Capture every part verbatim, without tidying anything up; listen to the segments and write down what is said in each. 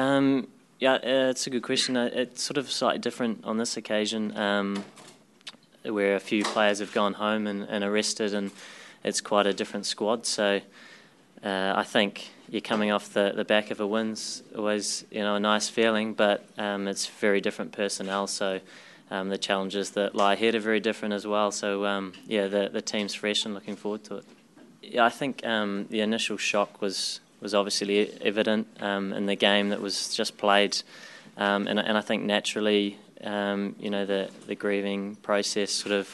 Um, yeah, uh, it's a good question. Uh, It's sort of slightly different on this occasion, um, where a few players have gone home and, and arrested, and it's quite a different squad. So uh, I think you're coming off the, the back of a win's always, you know, a nice feeling, but um, it's very different personnel. So um, the challenges that lie ahead are very different as well. So um, yeah, the the team's fresh and looking forward to it. Yeah, I think um, the initial shock was. was obviously evident um, in the game that was just played, um, and, and I think naturally, um, you know, the, the grieving process sort of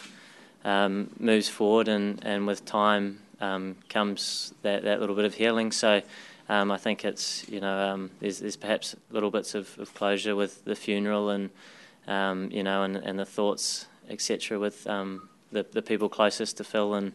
um, moves forward, and, and with time um, comes that, that little bit of healing. So um, I think it's, you know, um, there's, there's perhaps little bits of, of closure with the funeral and, um, you know, and, and the thoughts, et cetera, with um, the, the people closest to Phil. And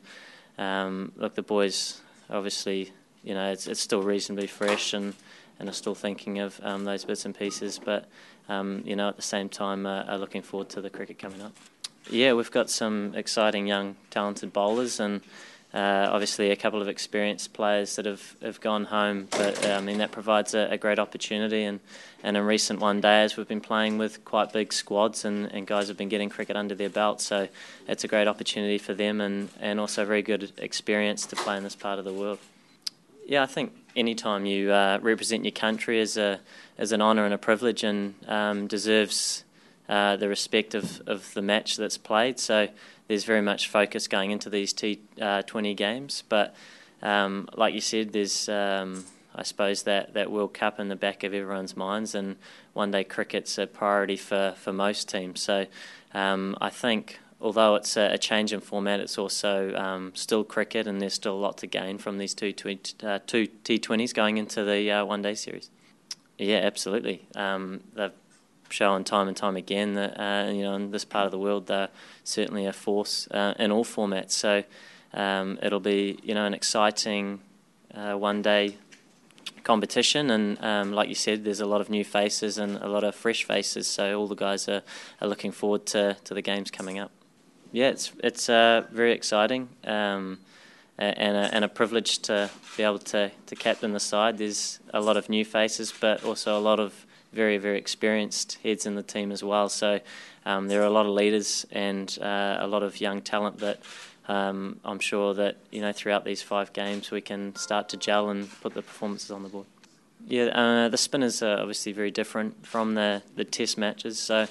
um, look, the boys obviously, you know, it's it's still reasonably fresh, and, and are still thinking of um, those bits and pieces. But um, you know, at the same time, uh, are looking forward to the cricket coming up. Yeah, we've got some exciting young, talented bowlers, and uh, obviously a couple of experienced players that have, have gone home. But uh, I mean, that provides a, a great opportunity. And, and in recent one days, we've been playing with quite big squads, and, and guys have been getting cricket under their belt. So it's a great opportunity for them, and, and also a very good experience to play in this part of the world. Yeah, I think any time you uh, represent your country is a is an honour and a privilege, and um, deserves uh, the respect of, of the match that's played. So there's very much focus going into these T twenty games. But um, like you said, there's um, I suppose that, that World Cup in the back of everyone's minds, and one day cricket's a priority for, for most teams. So um, I think, although it's a change in format, it's also um, still cricket, and there's still a lot to gain from these two, uh, two T twenties going into the uh, one-day series. Yeah, absolutely. Um, they've shown time and time again that uh, you know, in this part of the world, they're certainly a force uh, in all formats. So um, it'll be, you know, an exciting uh, one-day competition, and um, like you said, there's a lot of new faces and a lot of fresh faces. So all the guys are, are looking forward to, to the games coming up. Yeah, it's it's uh, very exciting, um, and, a, and a privilege to be able to, to captain the side. There's a lot of new faces, but also a lot of very, very experienced heads in the team as well. So um, there are a lot of leaders and uh, a lot of young talent that um, I'm sure that, you know, throughout these five games we can start to gel and put the performances on the board. Yeah, uh, the spinners are obviously very different from the, the test matches. So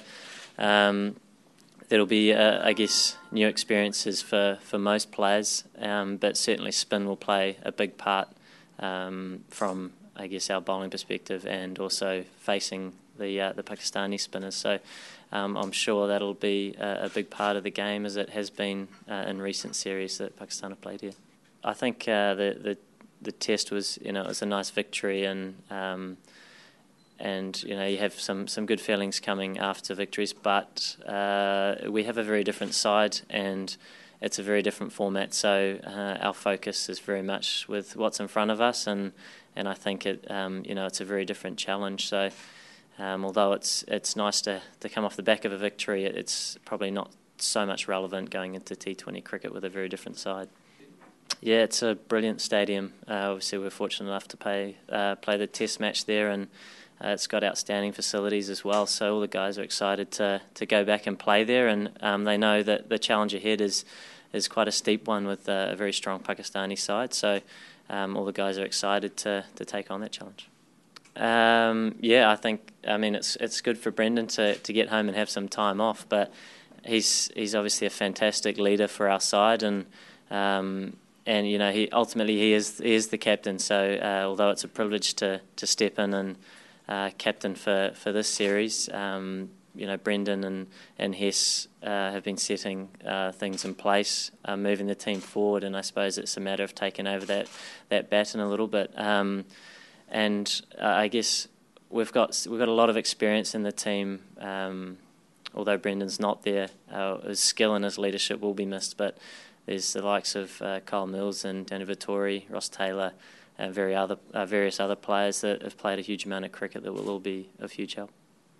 Um, There'll be, uh, I guess, new experiences for, for most players, um, but certainly spin will play a big part um, from, I guess, our bowling perspective, and also facing the uh, the Pakistani spinners. So um, I'm sure that'll be a, a big part of the game, as it has been uh, in recent series that Pakistan have played here. I think uh, the, the the test was, you know, it was a nice victory, and um, and you know, you have some, some good feelings coming after victories, but uh, we have a very different side, and it's a very different format. So uh, our focus is very much with what's in front of us, and and I think it um, you know, it's a very different challenge. So um, although it's it's nice to, to come off the back of a victory, it's probably not so much relevant going into T twenty cricket with a very different side. Yeah, it's a brilliant stadium. Uh, obviously, we're fortunate enough to play uh, play the Test match there, and Uh, it's got outstanding facilities as well, so all the guys are excited to, to go back and play there, and um, they know that the challenge ahead is is quite a steep one with uh, a very strong Pakistani side. So um, all the guys are excited to, to take on that challenge. Um, yeah, I think, I mean, it's it's good for Brendan to, to get home and have some time off, but he's he's obviously a fantastic leader for our side, and um, and you know, he ultimately he is he is the captain. So uh, although it's a privilege to to step in and Uh, captain for, for this series, um, you know, Brendan and, and Hess uh, have been setting uh, things in place, uh, moving the team forward, and I suppose it's a matter of taking over that, that baton a little bit. Um, and uh, I guess we've got we've got a lot of experience in the team. Um, although Brendan's not there, uh, his skill and his leadership will be missed. But there's the likes of uh, Kyle Mills and Danny Vittori, Ross Taylor, Uh, very other, uh, various other players that have played a huge amount of cricket that will all be of huge help.